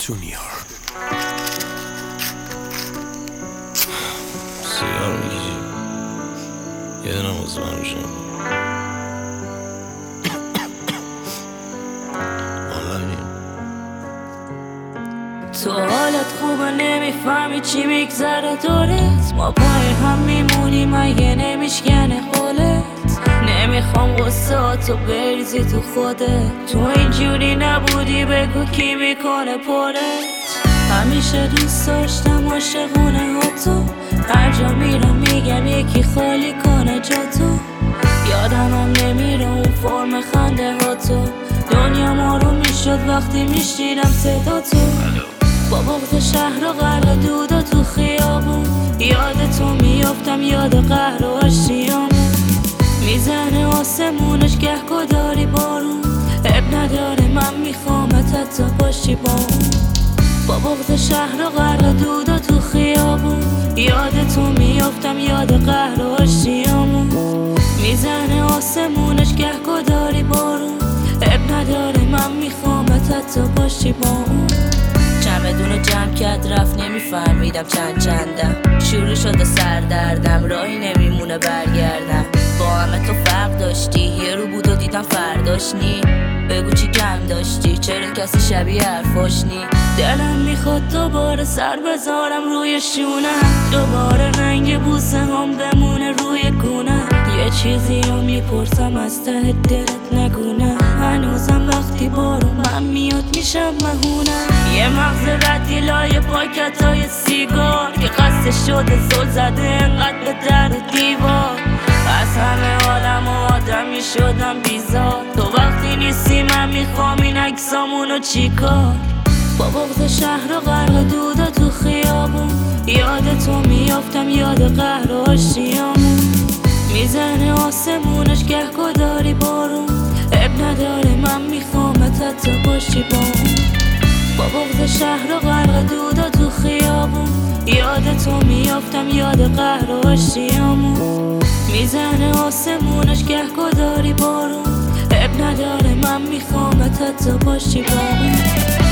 جونیور سیگار میکشی یه دونم واسه من روشن تو حالت خوبه نمیفهمی چی میگذره دورت، ما پای هم میمونیم اگه نمیشکنه حالت. نمیخوام غصهاتو بریزی تو خودت، تو اینجوری نبودی بگو کی میکنه پرت. همیشه دوست داشتم عاشقونه ها تو، هر جا میرم میگم یکی خالی کنه جا تو. یادمم نمیره اون فرم خنده ها تو، دنیا ما رو میشد وقتی میشنیدم صدا تو. با بغض شهر و غرق دودا تو خیابون، یاد تو میافتم یاد قهر و آشتیامون. میزنه آسمونش گهگاه داری بارون، اب نداره من میخوامت حتی باشی با اون. با بغض شهر و غرق دودا تو خیابون، یاد تو میافتم یاد قهر و آشتیامون. میزنه آسمونش گهگاه داری بارون، اب نداره من میخوامت حتی باشی با اون. چمدونو جمع کرد رفت نمیفهمیدم چندم، شروع شده سردردم راهی نمیمونه برگردم. با همه تو فرق داشتی، یه رو بود و دیدم فرداش نی. بگو چی کم داشتی، چرا کسی شبیه حرفاش نی. دلم میخواد دوباره سر بذارم روی شونم، دوباره رنگ بوسه هم بمونه روی گونه. یه چیزی رو میپرسم از ته دلت نگونه، هنوزم وقتی بارون من میاد میشم مهونه. یه مغز ردی لای پاکتای سیگار که قصد شده زل زده انقدر به در و دیوار. از همه عالم و آدمی شدم بیزار، تو وقتی نیستی من میخوام این عکسامونو چیکار. با بغض شهر و غرق دودا تو خیابون، یاد تو میافتم یاد قهر و آشتیامون. میزنه آسمونش گهگاه داری بارون، اب نداره من میخوامت حتی باشی با اون. با بغض شهر و غرق دودا تو خیابون، یاد تو میافتم یاد قهر و آشتیامون. میزنه آسمونش گهگاه داری بارون، اب نداره من میخوامت حتی باشی با اون.